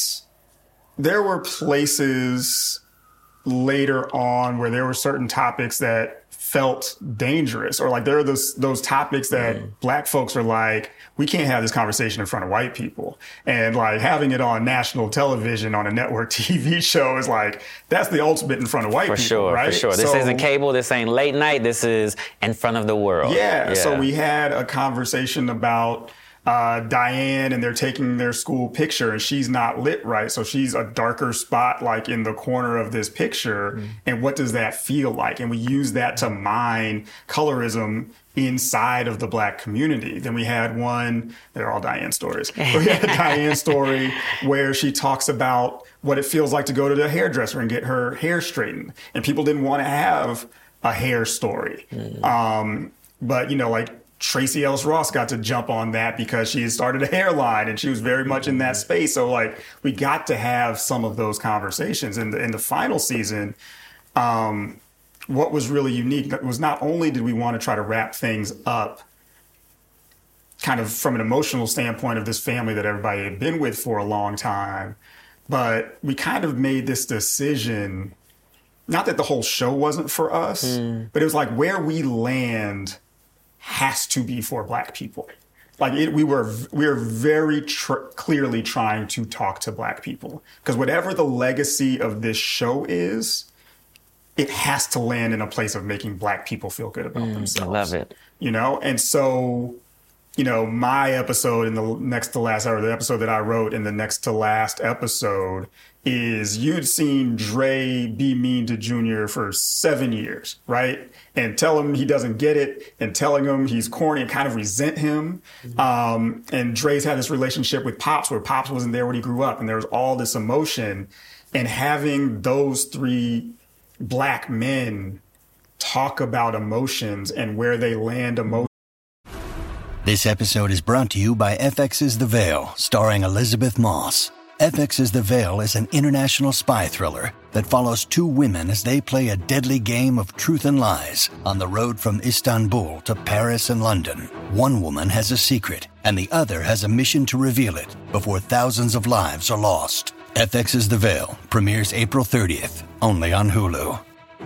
there were places later on where there were certain topics that felt dangerous or like there are those topics that Black folks are like, we can't have this conversation in front of white people. And like having it on national television on a network TV show is like, that's the ultimate in front of white people, right? For sure. This isn't cable. This ain't late night. This is in front of the world. Yeah. So we had a conversation about Diane and they're taking their school picture and she's not lit right. So she's a darker spot like in the corner of this picture. And what does that feel like? And we use that to mine colorism inside of the Black community. Then we had one, they're all Diane stories. We had a Diane story where she talks about what it feels like to go to the hairdresser and get her hair straightened. And people didn't want to have a hair story. But, you know, like Tracy Ellis Ross got to jump on that because she had started a hairline and she was very much in that space. So like we got to have some of those conversations. In the final season, what was really unique was not only did we want to try to wrap things up kind of from an emotional standpoint of this family that everybody had been with for a long time, but we kind of made this decision, not that the whole show wasn't for us, but it was like where we land has to be for Black people. Like we were very clearly trying to talk to Black people because whatever the legacy of this show is, it has to land in a place of making Black people feel good about themselves. I love it. You know? And so my episode in the next to last, or the episode that I wrote in the next to last episode, is you'd seen Dre be mean to Junior for 7 years, right? And tell him he doesn't get it, and telling him he's corny and kind of resent him. And Dre's had this relationship with Pops where Pops wasn't there when he grew up, and there was all this emotion. And having those three black men talk about emotions and where they land emotions. This episode is brought to you by FX's The Veil, starring Elizabeth Moss. FX's The Veil is an international spy thriller that follows two women as they play a deadly game of truth and lies on the road from Istanbul to Paris and London. One woman has a secret, and the other has a mission to reveal it before thousands of lives are lost. FX's The Veil premieres April 30th, only on Hulu.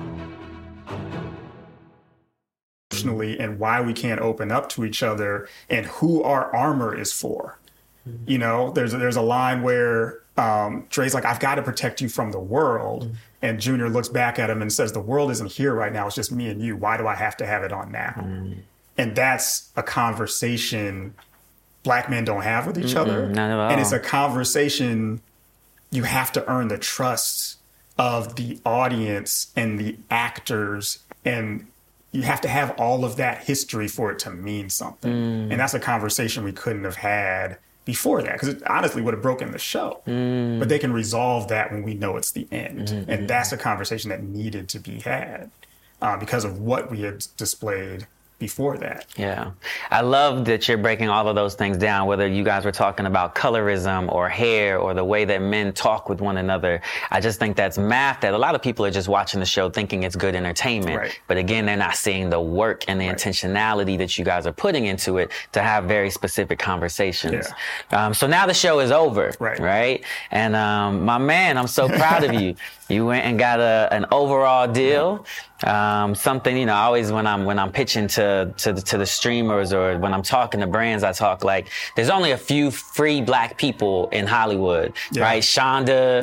And why we can't open up to each other and who our armor is for. There's a line where Dre's like, I've got to protect you from the world. And Junior looks back at him and says, the world isn't here right now. It's just me and you. Why do I have to have it on now? And that's a conversation black men don't have with each other. Not at all. And it's a conversation you have to earn the trust of the audience and the actors, and you have to have all of that history for it to mean something. And that's a conversation we couldn't have had before that, because it honestly would have broken the show. But they can resolve that when we know it's the end. And that's a conversation that needed to be had because of what we had displayed before that. Yeah. I love that you're breaking all of those things down, whether you guys were talking about colorism or hair or the way that men talk with one another. I just think that's math that a lot of people are just watching the show thinking it's good entertainment. Right. But again, they're not seeing the work and the intentionality that you guys are putting into it to have very specific conversations. Yeah. So now the show is over. Right. And my man, I'm so proud of you. You went and got an overall deal. Something, always when I'm pitching to the streamers or when I'm talking to brands, I talk like there's only a few free black people in Hollywood, right? Shonda,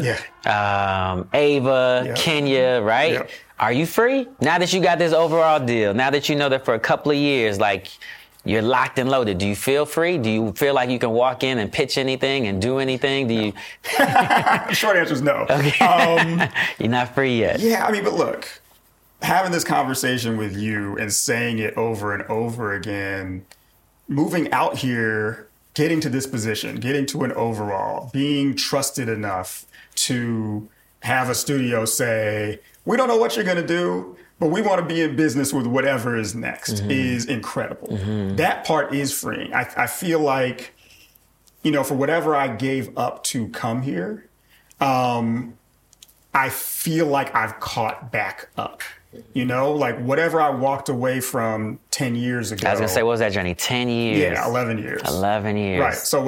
Ava, Kenya, right? Are you free? Now that you got this overall deal, now that you know that for a couple of years, like, you're locked and loaded. Do you feel free? Do you feel like you can walk in and pitch anything and do anything? Do you? Short answer is no. Okay. You're not free yet. Yeah, but look, having this conversation with you and saying it over and over again, moving out here, getting to this position, getting to an overall, being trusted enough to have a studio say, we don't know what you're going to do, but we want to be in business with whatever is next is incredible. That part is freeing. I feel like, for whatever I gave up to come here, I feel like I've caught back up. Like whatever I walked away from 10 years ago. I was going to say, what was that journey? 10 years? Yeah, 11 years. 11 years. Right. So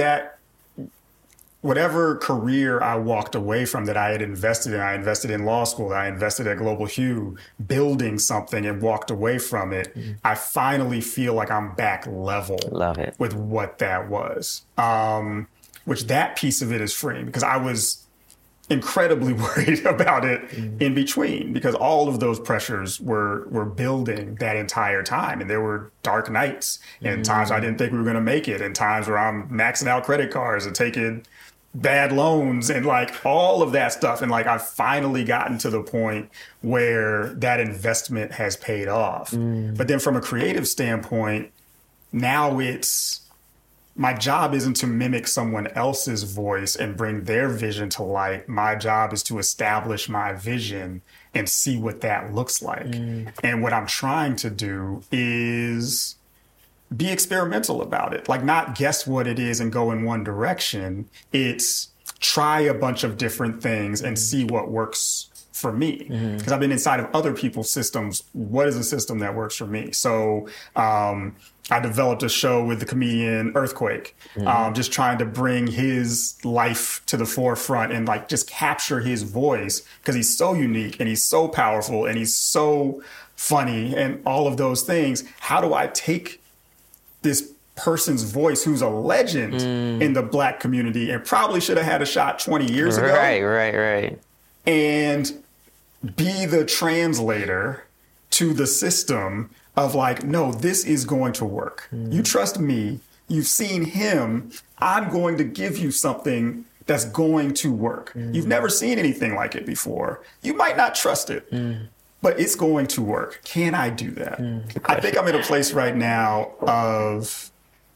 whatever career I walked away from that I had invested in, I invested in law school, I invested at Global Hue, building something and walked away from it. I finally feel like I'm back level with what that was, which that piece of it is freeing because I was incredibly worried about it in between because all of those pressures were building that entire time. And there were dark nights and times I didn't think we were going to make it and times where I'm maxing out credit cards and taking bad loans and like all of that stuff. And like, I've finally gotten to the point where that investment has paid off. But then from a creative standpoint, now my job isn't to mimic someone else's voice and bring their vision to light. My job is to establish my vision and see what that looks like. And what I'm trying to do is be experimental about it. Like not guess what it is and go in one direction. It's try a bunch of different things and see what works for me. Because I've been inside of other people's systems. What is a system that works for me? So I developed a show with the comedian Earthquake, just trying to bring his life to the forefront and like just capture his voice because he's so unique and he's so powerful and he's so funny and all of those things. How do I take this person's voice who's a legend in the Black community and probably should have had a shot 20 years ago? Right. And be the translator to the system of like, no, this is going to work. You trust me. You've seen him. I'm going to give you something that's going to work. You've never seen anything like it before. You might not trust it, but it's going to work. Can I do that? I think I'm in a place right now of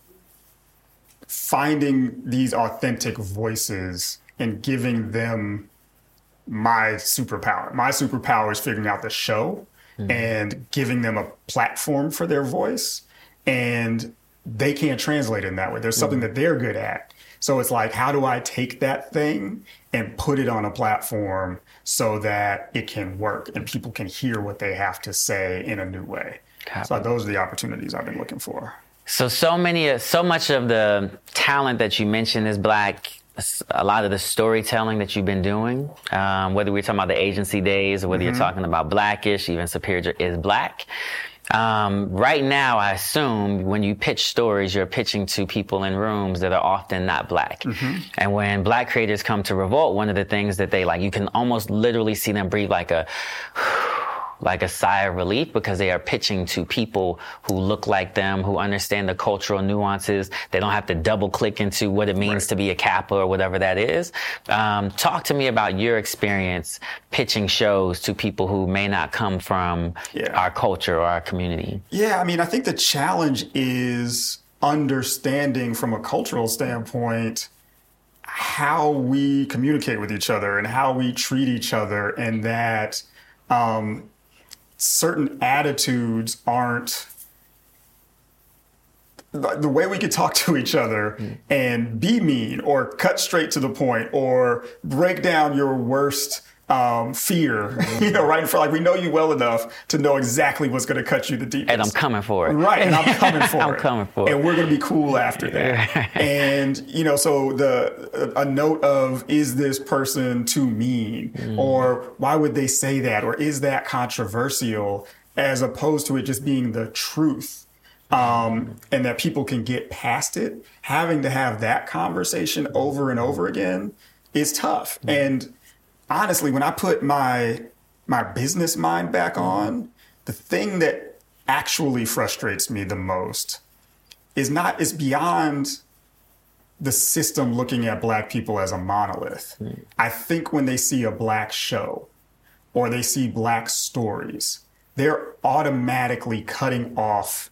finding these authentic voices and giving them my superpower. My superpower is figuring out the show and giving them a platform for their voice. And they can't translate it in that way. There's something that they're good at. So it's like, how do I take that thing and put it on a platform so that it can work and people can hear what they have to say in a new way? So those are the opportunities I've been looking for. So much of the talent that you mentioned is Black. A lot of the storytelling that you've been doing, whether we're talking about the agency days or whether you're talking about Blackish, even Superior is Black. Right now, I assume when you pitch stories, you're pitching to people in rooms that are often not Black. And when Black creators come to Revolt, one of the things that they like, you can almost literally see them breathe like a sigh of relief, because they are pitching to people who look like them, who understand the cultural nuances. They don't have to double click into what it means to be a Kappa or whatever that is. Talk to me about your experience pitching shows to people who may not come from our culture or our community. Yeah, I mean, I think the challenge is understanding from a cultural standpoint how we communicate with each other and how we treat each other, and that certain attitudes aren't the way we could talk to each other and be mean or cut straight to the point or break down your worst fear, right in front. Like, we know you well enough to know exactly what's going to cut you the deepest. And I'm coming for it. Right, and I'm coming for it. I'm coming for it. And we're going to be cool after that. And, so a note of, is this person too mean? Or why would they say that? Or is that controversial? As opposed to it just being the truth. And that people can get past it. Having to have that conversation over and over again is tough. And honestly, when I put my business mind back on, the thing that actually frustrates me the most is beyond the system looking at Black people as a monolith. I think when they see a Black show or they see Black stories, they're automatically cutting off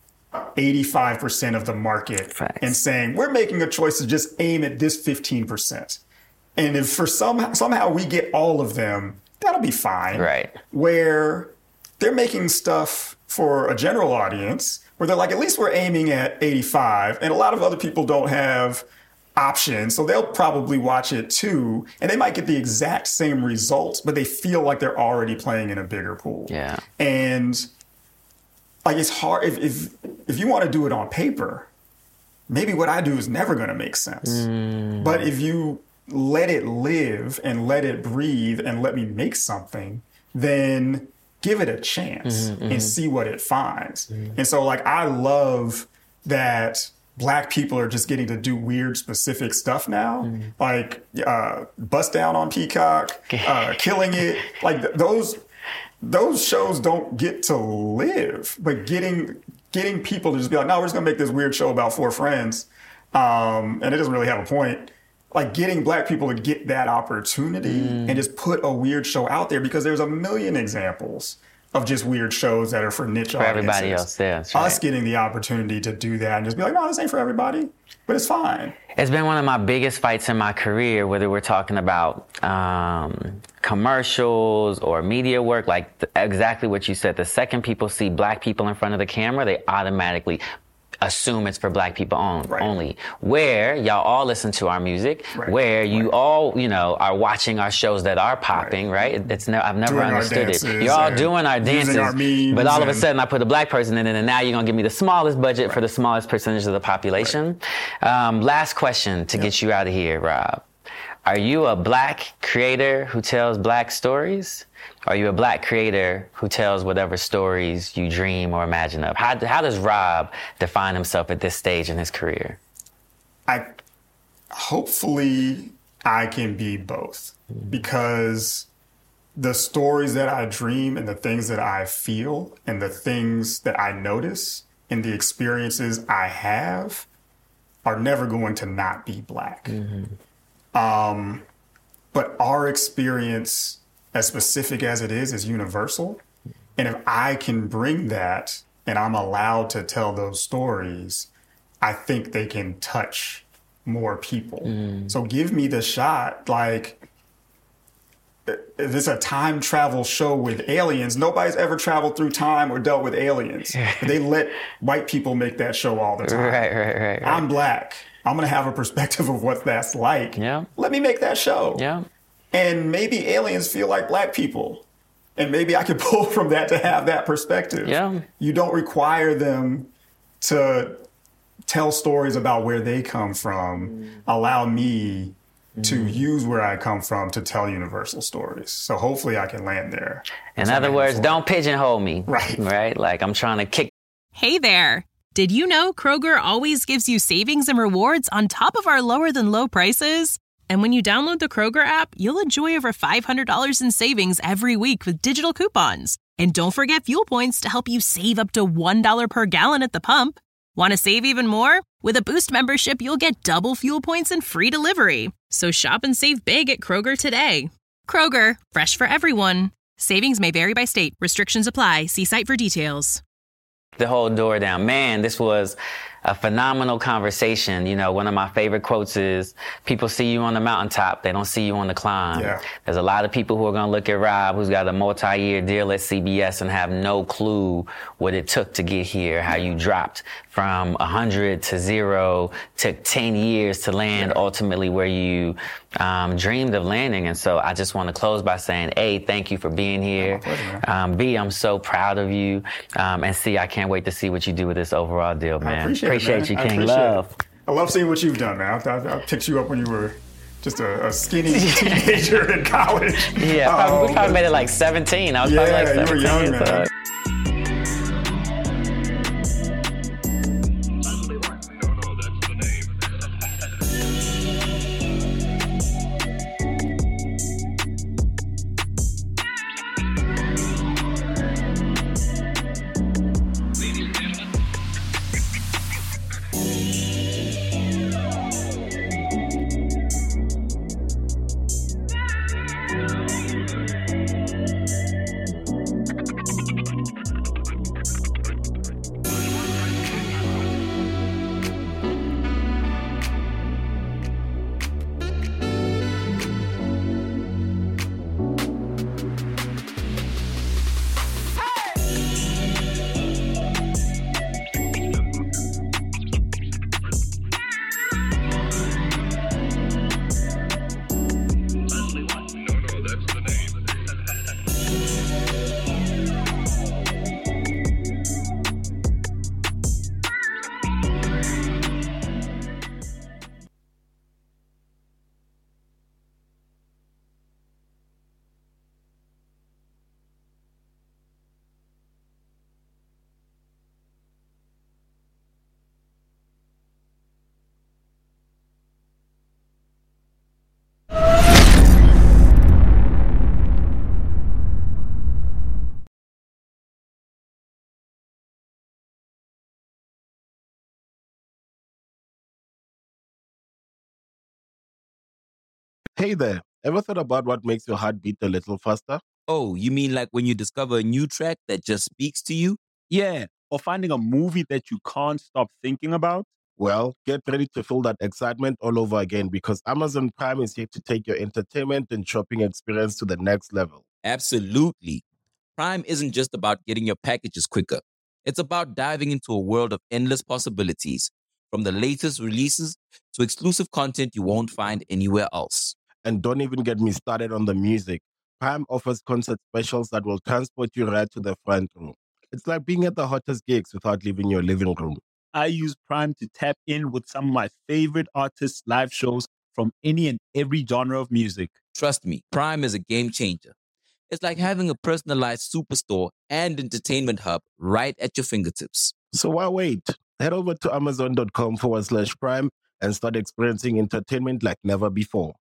85% of the market and saying, we're making a choice to just aim at this 15%. And if for somehow we get all of them, that'll be fine. Right. Where they're making stuff for a general audience where they're like, at least we're aiming at 85. And a lot of other people don't have options, so they'll probably watch it too. And they might get the exact same results, but they feel like they're already playing in a bigger pool. Yeah. And like, it's hard. If you want to do it on paper, maybe what I do is never going to make sense. But if you let it live and let it breathe and let me make something, then give it a chance and see what it finds. And so, like, I love that Black people are just getting to do weird, specific stuff now, like Bust Down on Peacock, Killing It. Like, those shows don't get to live, but getting people to just be like, no, we're just gonna make this weird show about 4 friends, and it doesn't really have a point. Like, getting Black people to get that opportunity and just put a weird show out there, because there's a million examples of just weird shows that are for niche audiences. Everybody else, that's right. Us getting the opportunity to do that and just be like, no, this ain't for everybody, but it's fine. It's been one of my biggest fights in my career, whether we're talking about commercials or media work, like exactly what you said. The second people see Black people in front of the camera, they automatically assume it's for Black people only. Where y'all all listen to our music, where you all, are watching our shows that are popping, right? I've never understood it. You're all doing our dances, our memes, but all of a sudden I put a Black person in it, and now you're gonna give me the smallest budget for the smallest percentage of the population. Last question to get you out of here, Rob. Are you a Black creator who tells Black stories? Are you a Black creator who tells whatever stories you dream or imagine of? How does Rob define himself at this stage in his career? Hopefully I can be both, because the stories that I dream and the things that I feel and the things that I notice and the experiences I have are never going to not be Black. But our experience, as specific as it is universal. And if I can bring that and I'm allowed to tell those stories, I think they can touch more people. So give me the shot. Like, if it's a time travel show with aliens, nobody's ever traveled through time or dealt with aliens. They let white people make that show all the time. Right. I'm Black. I'm going to have a perspective of what that's like. Yeah. Let me make that show. Yeah. And maybe aliens feel like Black people. And maybe I could pull from that to have that perspective. Yeah. You don't require them to tell stories about where they come from. Allow me to use where I come from to tell universal stories. So hopefully I can land there. In other words, don't pigeonhole me. Right. Like, I'm trying to kick. Hey there. Did you know Kroger always gives you savings and rewards on top of our lower than low prices? And when you download the Kroger app, you'll enjoy over $500 in savings every week with digital coupons. And don't forget fuel points to help you save up to $1 per gallon at the pump. Want to save even more? With a Boost membership, you'll get double fuel points and free delivery. So shop and save big at Kroger today. Kroger, fresh for everyone. Savings may vary by state. Restrictions apply. See site for details. The whole door down. Man, this was a phenomenal conversation. You know, one of my favorite quotes is, people see you on the mountaintop, they don't see you on the climb. Yeah. There's a lot of people who are going to look at Rob, who's got a multi-year deal at CBS, and have no clue what it took to get here, how you dropped from 100 to 0, took 10 years to land ultimately where you dreamed of landing. And so I just want to close by saying, A, thank you for being here. B, I'm so proud of you. And C, I can't wait to see what you do with this overall deal, man. Appreciate you, King. Love. I love seeing what you've done, man. I picked you up when you were just a skinny teenager in college. Yeah, we probably made it like 17. I was probably like 17. You were young, man. Hey there, ever thought about what makes your heart beat a little faster? Oh, you mean like when you discover a new track that just speaks to you? Yeah, or finding a movie that you can't stop thinking about? Well, get ready to feel that excitement all over again, because Amazon Prime is here to take your entertainment and shopping experience to the next level. Absolutely. Prime isn't just about getting your packages quicker. It's about diving into a world of endless possibilities, from the latest releases to exclusive content you won't find anywhere else. And don't even get me started on the music. Prime offers concert specials that will transport you right to the front row. It's like being at the hottest gigs without leaving your living room. I use Prime to tap in with some of my favorite artists' live shows from any and every genre of music. Trust me, Prime is a game changer. It's like having a personalized superstore and entertainment hub right at your fingertips. So why wait? Head over to amazon.com/Prime and start experiencing entertainment like never before.